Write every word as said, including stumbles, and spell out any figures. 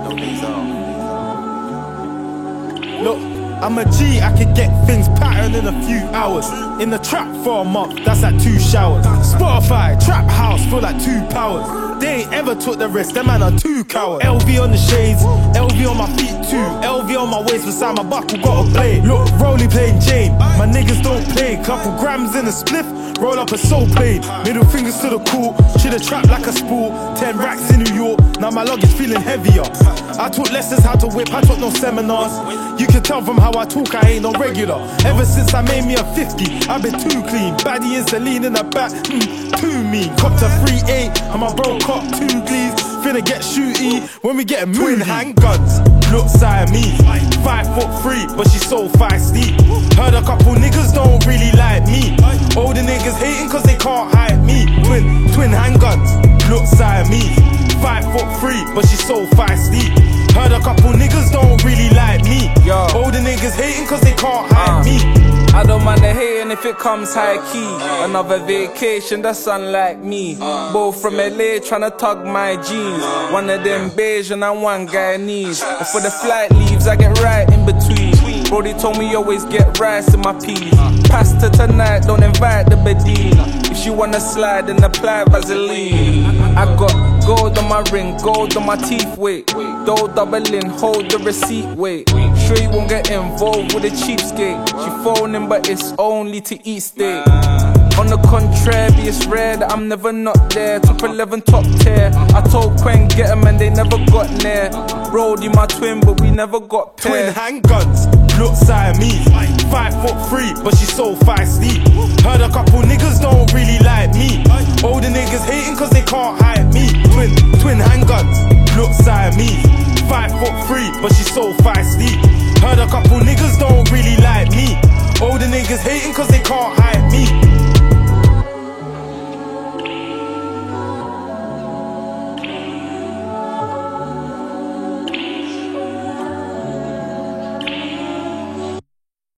Look, I'm a G, I can get things patterned in a few hours. In the trap for a month, that's like two showers. Spotify, trap house, feel like two powers. They ain't ever took the risk, them man are too cowards. L V on the shades, L V on my feet too. L V on my waist beside my buckle, got a blade. Look, Rolly playing Jane, my niggas don't play. Couple grams in a spliff, roll up a soul plane. Middle fingers to the cool, shit a trap like a spool. Ten racks in New York, now my luggage feeling heavier. I taught lessons how to whip, I took no seminars. You can tell from how I talk, I ain't no regular. Ever since I made me a fifty, I've been too clean. Baddie and Celine in the back, mm, too mean. Copped a three eight, and my bro cop two glees. Finna get shooty when we get a twin handguns. Look Siamese, five foot three, but she so feisty. Heard a couple niggas don't really like me. Older niggas hating cause they can't hide me. Twin, twin handguns, look Siamese, five foot three, but she so feisty. Heard a couple niggas don't really like me. Yo. Older niggas hating cause they can't hide uh, me. I don't mind the hating if it comes high key. Another vacation, that's unlike me. Both from L A tryna tug my jeans. One of them beige and one Guyanese. And for the flight leaves, I get right in between. Brody told me always get rice in my peas. Pasta tonight, don't invite the Badine. If she wanna slide, then apply Vaseline. I got gold on my ring, gold on my teeth, wait. Dough doubling, hold the receipt, wait. Sure you won't get involved with a cheapskate. She phoning but it's only to eat steak. On the contrary, it's rare that I'm never not there. Top eleven, top tier. I told Quen get 'em and they never got near. Brody my twin but we never got Twin paired. handguns, look Siamese, five foot three, but she so feisty. Heard a couple niggas don't really like me. Older niggas hating cause they can't hide me. Twin, twin handguns, look Siamese, five foot three, but she so feisty. Heard a couple niggas don't really like me. Older niggas hating cause they can't hide me.